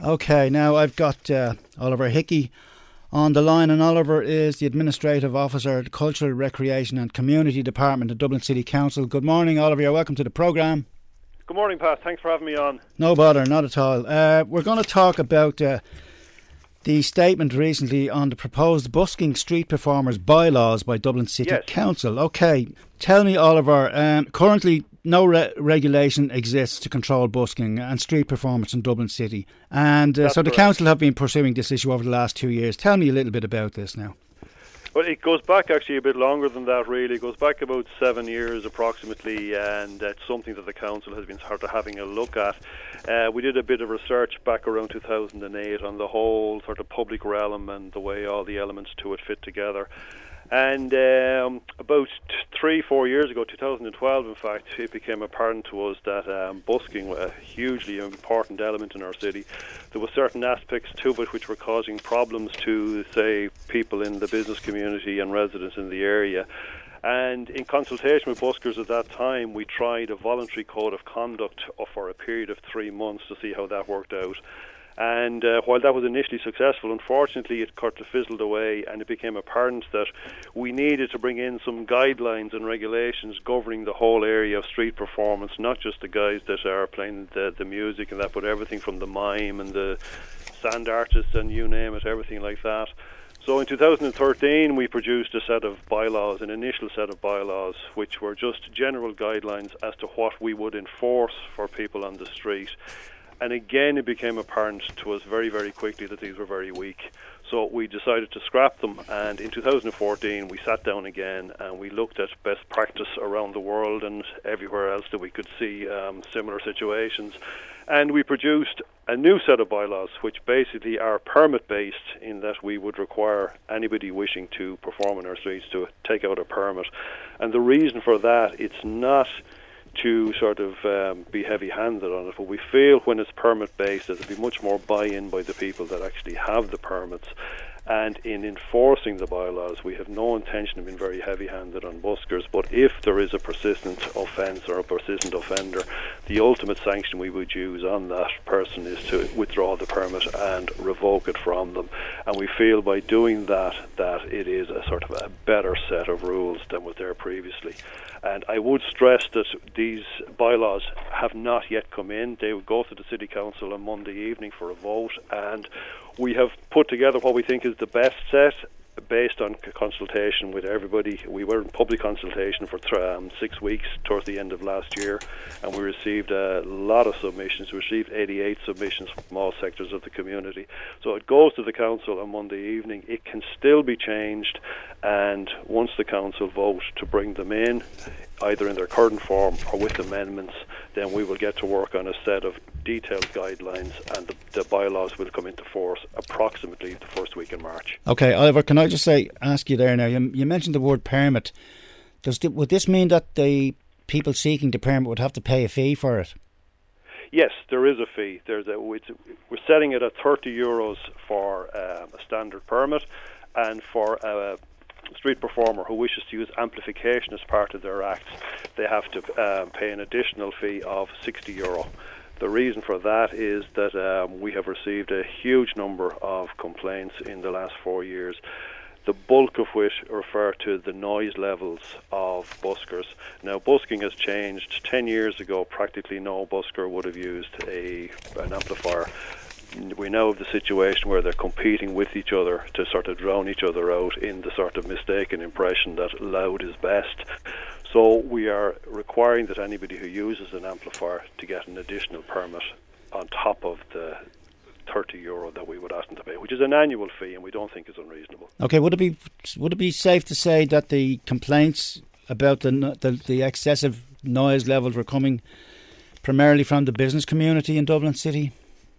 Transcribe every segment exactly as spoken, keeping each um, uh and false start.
Okay, now I've got uh, Oliver Hickey on the line, and Oliver is the Administrative Officer at the Cultural, Recreation and Community Department of Dublin City Council. Good morning, Oliver. You're welcome to the programme. Good morning, Pat. Thanks for having me on. No bother, not at all. Uh, we're going to talk about uh, the statement recently on the proposed busking street performers bylaws by Dublin City yes. Council. Okay, tell me, Oliver, um, currently no re- regulation exists to control busking and street performance in Dublin City. And uh, so the correct. council have been pursuing this issue over the last two years. Tell me a little bit about this now. Well, it goes back actually a bit longer than that, really. It goes back about seven years approximately, and it's something that the council has been sort of having a look at. Uh, we did a bit of research back around two thousand eight on the whole sort of public realm and the way all the elements to it fit together. And um, about t- three, four years ago, two thousand twelve, in fact, it became apparent to us that um, busking was a hugely important element in our city. There were certain aspects to it which were causing problems to, say, people in the business community and residents in the area. And in consultation with buskers at that time, we tried a voluntary code of conduct for a period of three months to see how that worked out. And uh, while that was initially successful, unfortunately it kind of fizzled away, and it became apparent that we needed to bring in some guidelines and regulations governing the whole area of street performance, not just the guys that are playing the, the music and that, but everything from the mime and the sand artists and you name it, everything like that. So in two thousand thirteen we produced a set of bylaws, an initial set of bylaws, which were just general guidelines as to what we would enforce for people on the street. And again, it became apparent to us very, very quickly that these were very weak. So we decided to scrap them, and in two thousand fourteen we sat down again and we looked at best practice around the world and everywhere else that we could see um, similar situations. And we produced a new set of bylaws which basically are permit-based, in that we would require anybody wishing to perform in our streets to take out a permit. And the reason for that, it's not to sort of um, be heavy-handed on it, but we feel when it's permit-based there'll be much more buy-in by the people that actually have the permits. And in enforcing the bylaws, we have no intention of being very heavy-handed on buskers, but if there is a persistent offence or a persistent offender, the ultimate sanction we would use on that person is to withdraw the permit and revoke it from them. And we feel by doing that, that it is a sort of a better set of rules than was there previously. And I would stress that these bylaws have not yet come in. They would go to the City Council on Monday evening for a vote, and we have put together what we think is the best set based on consultation with everybody. We were in public consultation for um, six weeks towards the end of last year, and we received a lot of submissions. We received eighty-eight submissions from all sectors of the community. So it goes to the council on Monday evening. It can still be changed, and once the council vote to bring them in, either in their current form or with amendments, then we will get to work on a set of detailed guidelines, and the, the bylaws will come into force approximately the first week in March. Okay, Oliver, can I just say, ask you there now, you, you mentioned the word permit. Does the, would this mean that the people seeking the permit would have to pay a fee for it? Yes, there is a fee. There's a, we're setting it at thirty euros for um, a standard permit, and for a street performer who wishes to use amplification as part of their act, they have to um, pay an additional fee of sixty euro. The reason for that is that um, we have received a huge number of complaints in the last four years, the bulk of which refer to the noise levels of buskers. Now, busking has changed. Ten years ago, practically no busker would have used a an amplifier. We now have the situation where they're competing with each other to sort of drown each other out in the sort of mistaken impression that loud is best. So we are requiring that anybody who uses an amplifier to get an additional permit on top of the thirty euro that we would ask them to pay, which is an annual fee, and we don't think is unreasonable. Okay, would it be would it be safe to say that the complaints about the the, the excessive noise levels were coming primarily from the business community in Dublin City?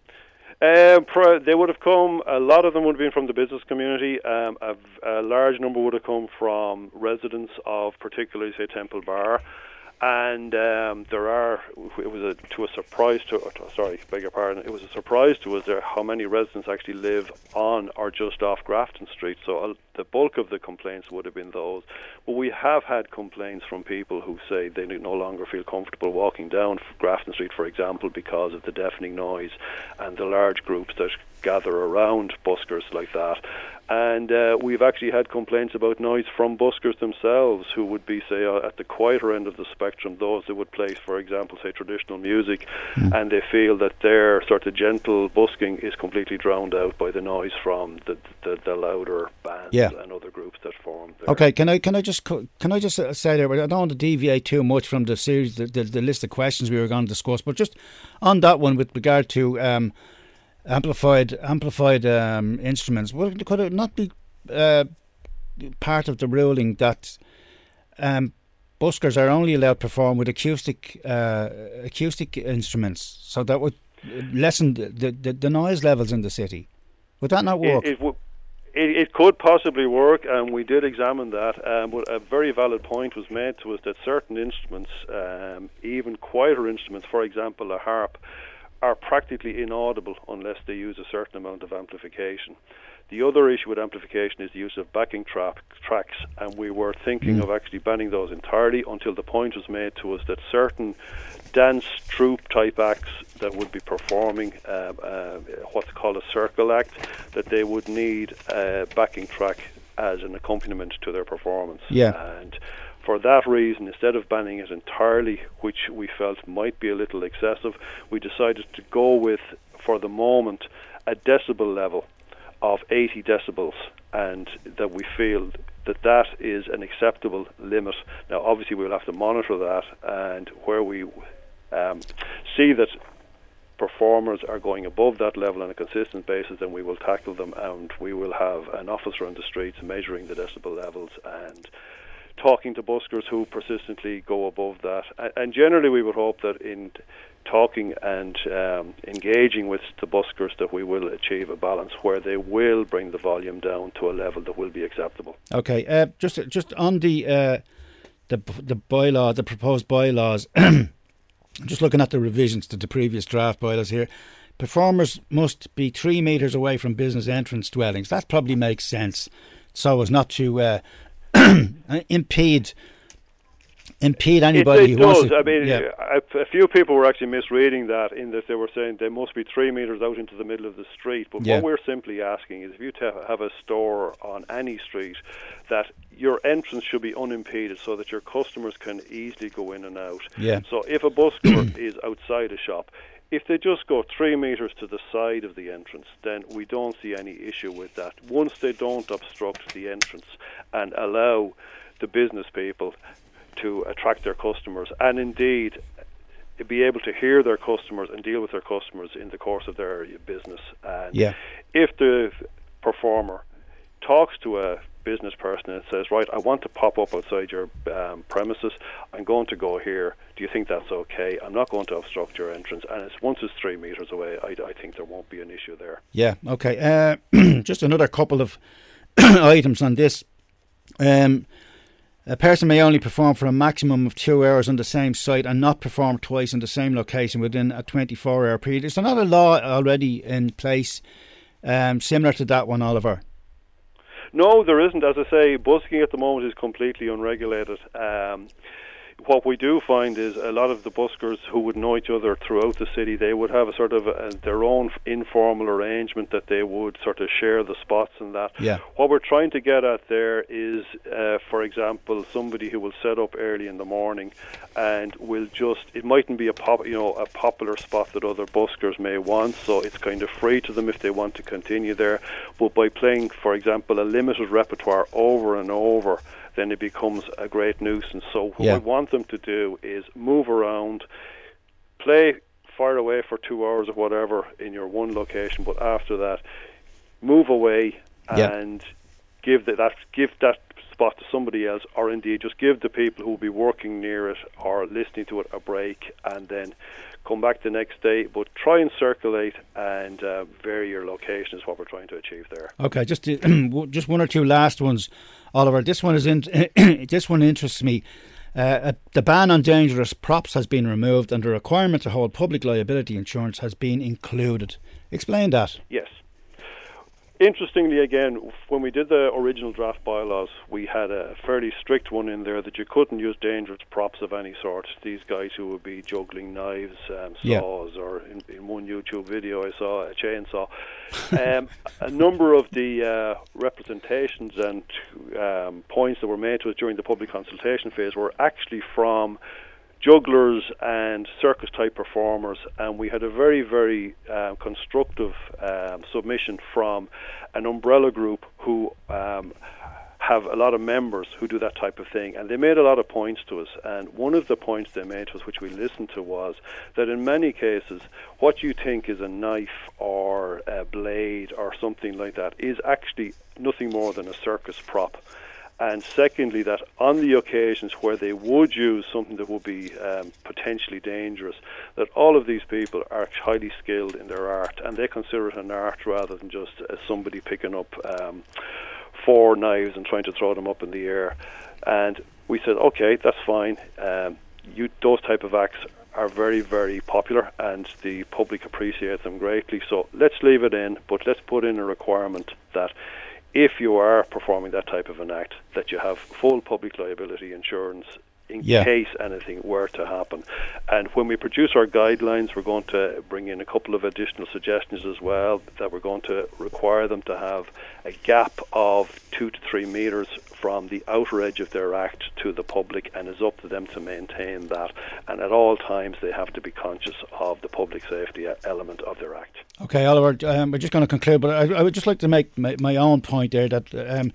Um, pro- they would have come, a lot of them would have been from the business community. Um, a, a large number would have come from residents of particularly, say, Temple Bar. And um, there are, it was a, to a surprise to, uh, sorry, beg your pardon, it was a surprise to us there how many residents actually live on or just off Grafton Street. So uh, the bulk of the complaints would have been those. But we have had complaints from people who say they no longer feel comfortable walking down Grafton Street, for example, because of the deafening noise and the large groups that gather around buskers like that. And uh, we've actually had complaints about noise from buskers themselves, who would be, say, uh, at the quieter end of the spectrum, those that would play, for example, say, traditional music, mm. and they feel that their sort of gentle busking is completely drowned out by the noise from the the, the louder bands yeah. and other groups that form there. Okay, can I can I just can I just say there, I don't want to deviate too much from the series, the, the, the list of questions we were going to discuss, but just on that one with regard to Um, Amplified, amplified um, instruments. Well, could it not be uh, part of the ruling that um, buskers are only allowed to perform with acoustic uh, acoustic instruments, so that would lessen the, the, the noise levels in the city? Would that not work? It, it, w- it, it could possibly work, and we did examine that. Um, but a very valid point was made to us that certain instruments, um, even quieter instruments, for example, a harp, are practically inaudible unless they use a certain amount of amplification. The other issue with amplification is the use of backing tra- tracks, and we were thinking mm. of actually banning those entirely until the point was made to us that certain dance troupe type acts that would be performing uh, uh, what's called a circle act, that they would need a backing track as an accompaniment to their performance. Yeah. And for that reason, instead of banning it entirely, which we felt might be a little excessive, we decided to go with, for the moment, a decibel level of eighty decibels, and that we feel that that is an acceptable limit. Now, obviously, we'll have to monitor that, and where we um, see that performers are going above that level on a consistent basis, then we will tackle them, and we will have an officer on the streets measuring the decibel levels and talking to buskers who persistently go above that. And generally we would hope that in talking and um, engaging with the buskers that we will achieve a balance where they will bring the volume down to a level that will be acceptable. Okay, uh, just just on the uh, the the bylaw, the proposed bylaws, I'm just looking at the revisions to the previous draft bylaws here. Performers must be three metres away from business entrance dwellings. That probably makes sense, so as not to Uh, impede impede anybody it, it who does. wants to, I mean, yeah. a, a few people were actually misreading that in that they were saying they must be three metres out into the middle of the street. But yeah. what we're simply asking is if you te- have a store on any street, that your entrance should be unimpeded so that your customers can easily go in and out. Yeah. So if a busker is outside a shop, if they just go three metres to the side of the entrance, then we don't see any issue with that. Once they don't obstruct the entrance and allow the business people to attract their customers and indeed be able to hear their customers and deal with their customers in the course of their business. And yeah. if the performer talks to a business person and says, right, I want to pop up outside your um, premises, I'm going to go here, do you think that's okay? I'm not going to obstruct your entrance, and it's once it's three metres away, I, I think there won't be an issue there. Yeah, okay. Uh, just another couple of items on this. Um, a person may only perform for a maximum of two hours on the same site and not perform twice in the same location within a twenty-four hour period. Is there not a law already in place um, similar to that one, Oliver? No, there isn't. As I say, busking at the moment is completely unregulated. Um, what we do find is a lot of the buskers who would know each other throughout the city, they would have a sort of a, their own informal arrangement that they would sort of share the spots and that. Yeah. What we're trying to get at there is, uh, for example, somebody who will set up early in the morning and will just, it mightn't be a pop, you know, a popular spot that other buskers may want, so it's kind of free to them if they want to continue there. But by playing, for example, a limited repertoire over and over, then it becomes a great nuisance. So what yeah. we want them to do is move around, play far away for two hours or whatever in your one location, but after that, move away and yeah. give the, that give that spot to somebody else, or indeed just give the people who will be working near it or listening to it a break, and then come back the next day. But try and circulate and uh, vary your location is what we're trying to achieve there. Okay, just to, just one or two last ones, Oliver. This one is in, this one interests me. Uh, the ban on dangerous props has been removed, and the requirement to hold public liability insurance has been included. Explain that. Yes. Interestingly, again, when we did the original draft bylaws, we had a fairly strict one in there that you couldn't use dangerous props of any sort. These guys who would be juggling knives, um, saws, yeah. or in, in one YouTube video I saw a chainsaw. um, a number of the uh, representations and um, points that were made to us during the public consultation phase were actually from jugglers and circus-type performers, and we had a very, very uh, constructive um, submission from an umbrella group who um, have a lot of members who do that type of thing, and they made a lot of points to us. And one of the points they made to us, which we listened to, was that in many cases, what you think is a knife or a blade or something like that is actually nothing more than a circus prop. And secondly, that on the occasions where they would use something that would be um, potentially dangerous, that all of these people are highly skilled in their art, and they consider it an art rather than just uh, somebody picking up um, four knives and trying to throw them up in the air. And we said, okay, that's fine. Um, you, those type of acts are very, very popular, and the public appreciate them greatly. So let's leave it in, but let's put in a requirement that if you are performing that type of an act, that you have full public liability insurance in yeah. case anything were to happen. And when we produce our guidelines, we're going to bring in a couple of additional suggestions as well, that we're going to require them to have a gap of two to three metres from the outer edge of their act to the public, and it's up to them to maintain that. And at all times, they have to be conscious of the public safety element of their act. Okay, Oliver, um, we're just going to conclude, but I, I would just like to make my, my own point there that um,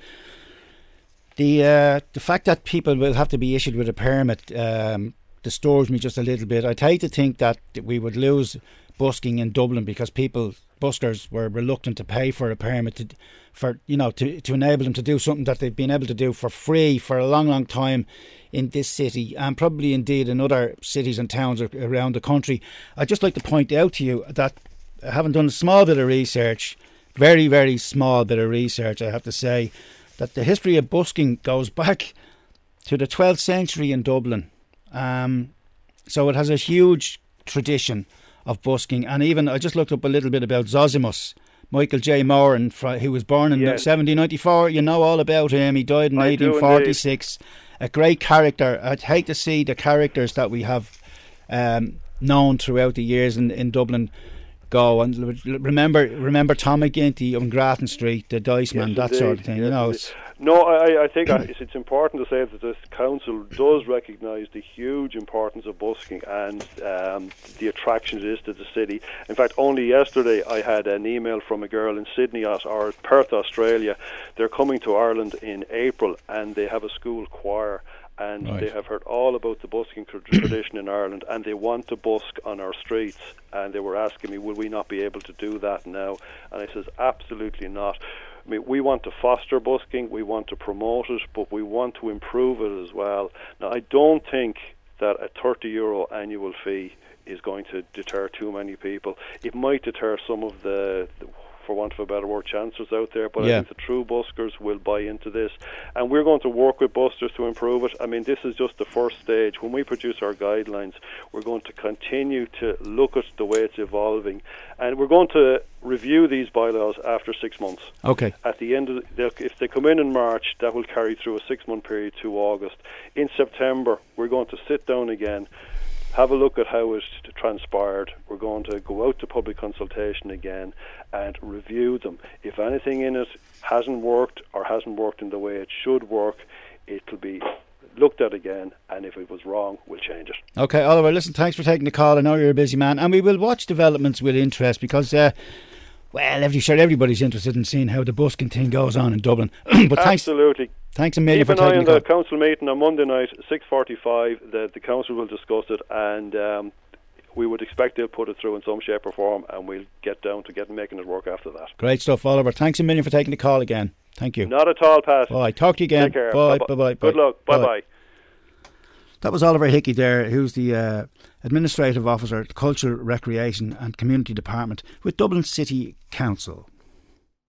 the uh, the fact that people will have to be issued with a permit um, disturbs me just a little bit. I'd hate to think that we would lose busking in Dublin because people, buskers, were reluctant to pay for a permit to, for you know to, to enable them to do something that they've been able to do for free for a long, long time in this city, and probably indeed in other cities and towns around the country. I'd just like to point out to you that, having done a small bit of research, very, very small bit of research, I have to say, that the history of busking goes back to the twelfth century in Dublin. Um, so it has a huge tradition of busking. And even, I just looked up a little bit about Zosimus, Michael J. Moran, who was born in yes. seventeen ninety-four. You know all about him. He died in I eighteen forty-six. A great character. I'd hate to see the characters that we have um, known throughout the years in, in Dublin go. And remember remember Tom McGinty on Grafton Street, the Dice Man, yes, that indeed. sort of thing. Yes, you know, it's no, I, I think it's important to say that this council does recognise the huge importance of busking and um, the attraction it is to the city. In fact, only yesterday I had an email from a girl in Sydney or Perth, Australia. They're coming to Ireland in April, and they have a school choir. And right. they have heard all about the busking tradition in Ireland, and they want to busk on our streets. And they were asking me, will we not be able to do that now? And I says, absolutely not. I mean, we want to foster busking, we want to promote it, but we want to improve it as well. Now, I don't think that a thirty euro annual fee is going to deter too many people. It might deter some of the, the for want of a better word, chancers out there, but yeah. I think the true buskers will buy into this, and we're going to work with busters to improve it. I mean, this is just the first stage. When we produce our guidelines, we're going to continue to look at the way it's evolving, and we're going to review these bylaws after six months. Okay. At the end of the, if they come in in March, that will carry through a six-month period to August. In September, we're going to sit down again, have a look at how it transpired. We're going to go out to public consultation again and review them. If anything in it hasn't worked or hasn't worked in the way it should work, it'll be looked at again, and if it was wrong, we'll change it. Okay, Oliver, listen, thanks for taking the call. I know you're a busy man, and we will watch developments with interest because, uh, well, every, sure, everybody's interested in seeing how the busking thing goes on in Dublin. but Absolutely. Thanks, Thanks a million Keep for taking the call. Keep an eye on the council meeting on Monday night, six forty-five. The, the council will discuss it, and um, we would expect they'll put it through in some shape or form, and we'll get down to getting making it work after that. Great stuff, Oliver. Thanks a million for taking the call again. Thank you. Not at all, Pat. Bye. Talk to you again. Take care. Bye. Bye. Bye. Good luck. Bye. Bye. That was Oliver Hickey there, who's the uh, Administrative Officer at the Culture, Recreation and Community Department with Dublin City Council.